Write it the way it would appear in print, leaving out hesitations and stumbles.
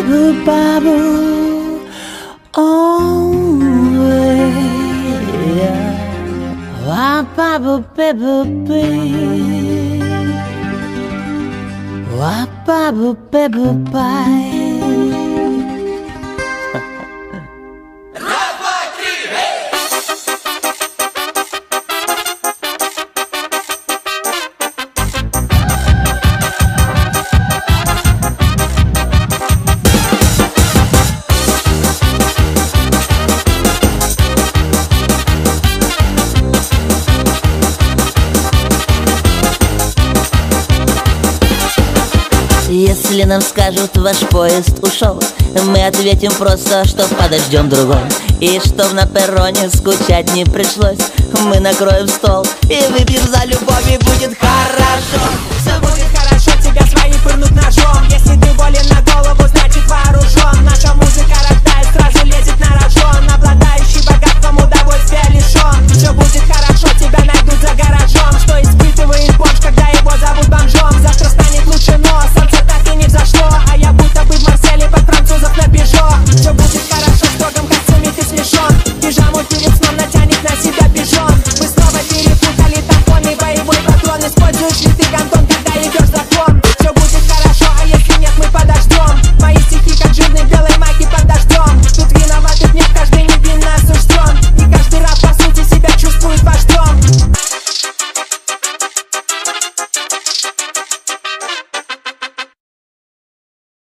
bubble always. Wa bubble baby, wa bubble baby. Если нам скажут, ваш поезд ушел, мы ответим просто, что подождем другой. И чтоб на перроне скучать не пришлось, мы накроем стол и выпьем за любовь, и будет хорошо. Все будет хорошо, тебя свои пырнут ножом. Если ты болен на голову, значит вооружен. Наша музыка рождает, сразу лезет на рожон. Обладающий богатством, удовольствия лишен. Все будет хорошо, тебя найдут за гаражом. Что испытывает бомж, когда его зовут бомжом? Завтра станет лучше, но солнце так и не взошло. А я будто бы в Марселе под французов на Пежо. Все будет хорошо, в строгом костюме ты смешон. Пижаму перед